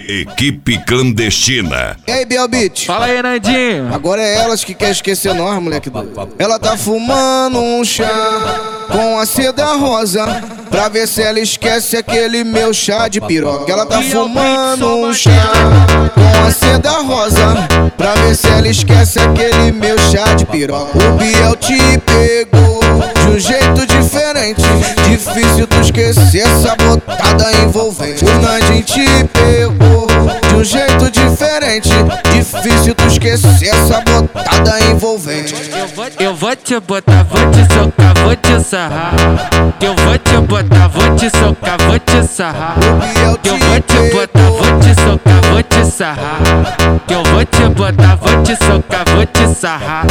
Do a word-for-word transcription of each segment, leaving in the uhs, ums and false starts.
Equipe clandestina. E aí, Biel Beat? Fala aí, Nandinho. Agora é elas que quer esquecer nós, moleque doido. Ela tá fumando um chá com a seda rosa, pra ver se ela esquece aquele meu chá de piroca. Ela tá fumando um chá com a seda rosa, pra ver se ela esquece aquele meu chá de piroca. O Biel te pegou de um jeito diferente, difícil tu esquecer essa botada envolvente. O Nandinho te pegou de um jeito diferente, difícil tu esquecer essa botada envolvente. Eu vou, eu vou te botar, vou te socar, vou te sarrar. Eu vou te botar, vou te socar, vou te sarrar. Eu vou te botar, vou te socar, vou te sarrar. Eu vou te botar, vou te socar, vou te sarrar.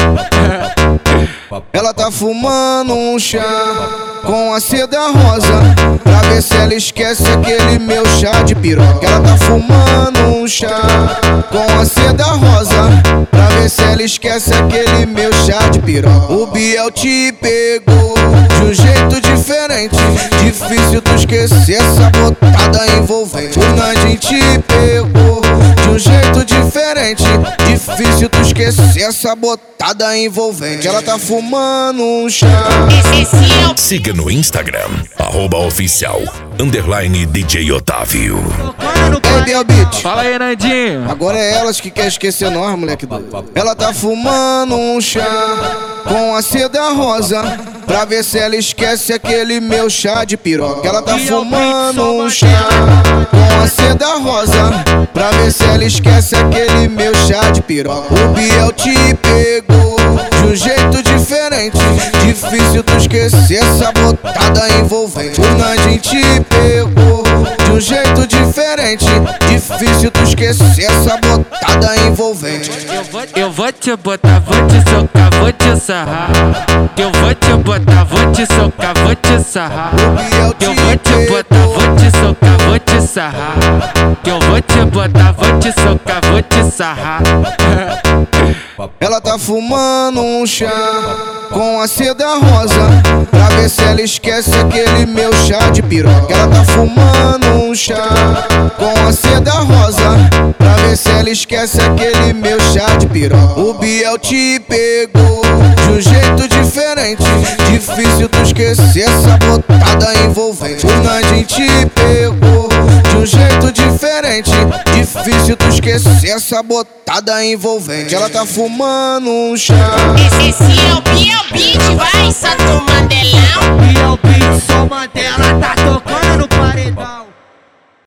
Ela tá fumando um chá com a seda rosa, pra ver se ela esquece aquele meu chá de piroca. Ela tá fumando um chá com a seda rosa, pra ver se ela esquece aquele meu chá de piroca. O Biel te pegou de um jeito diferente, difícil tu esquecer essa botada envolvente. O Nandinho te pegou de um jeito diferente, difícil tu esquecer essa botada envolvente. Ela tá fumando um chá. Siga no Instagram, arroba oficial, underline D J Otávio. Ei, Biel Beat? Fala aí, Nandinho. Agora é elas que quer esquecer nós, moleque doido. Ela tá fumando um chá com a seda rosa, pra ver se ela esquece aquele meu chá de piroca. Ela tá fumando um chá com a seda rosa, pra ver se ela esquece aquele meu chá de piroca. O Biel te pegou de um jeito diferente, difícil tu esquecer essa botada envolvente. O Nandinho te pegou de um jeito diferente, difícil tu esquecer essa botada envolvente. Eu vou, eu vou te botar, vou te socar, vou te sarrar. Eu vou te botar, vou te socar, vou te sarrar. Eu vou te botar, vou te socar, vou te sarrar. Eu vou te botar, vou te socar, vou te sarrar. Ela tá fumando um chá com a seda rosa, pra ver se ela esquece aquele meu chá de piroca. Ela tá fumando um chá com a seda rosa, pra ver se ela esquece aquele meu chá de piroca. O Biel te pegou de um jeito diferente, difícil tu esquecer essa botada envolvente. O Nandinho te pegou de um jeito diferente, difícil tu esquecer essa botada envolvente. Ela tá fumando um chá. Esse é o Biel Beat, vai, Santo Mandelão. Biel Beat, sou Mandela, tá tocando no